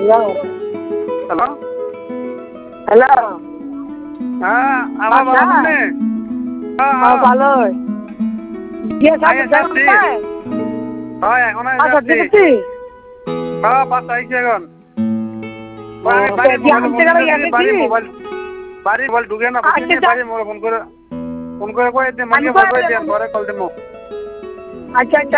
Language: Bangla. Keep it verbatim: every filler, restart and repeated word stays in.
হ্যালো হ্যালো হ্যাঁ আমার আচ্ছা। ভালো নে হ্যাঁ হ্যাঁ হ্যাঁ ভালো গিয়ে আগে যাচ্ছি হ্যাঁ এখন আচ্ছা যাচ্ছি দেখছি হ্যাঁ বাস আইছি এখন ও, আমি বাড়ির কি মোবাইলে আনতে ফোন গেলে দিতেছি গেছে বাড়ির কি? মোবাইল বাড়ির মোবাইল ঢুকে না বুঝছি আচ্ছা, নি আচ্ছা। বাড়ির মোবাইল ফোন করে ফোন করে কয়ে দিয়ে আমি মালিকে কই- কয়ে দিয়ে পরে কল দেবো আচ্ছা আচ্ছা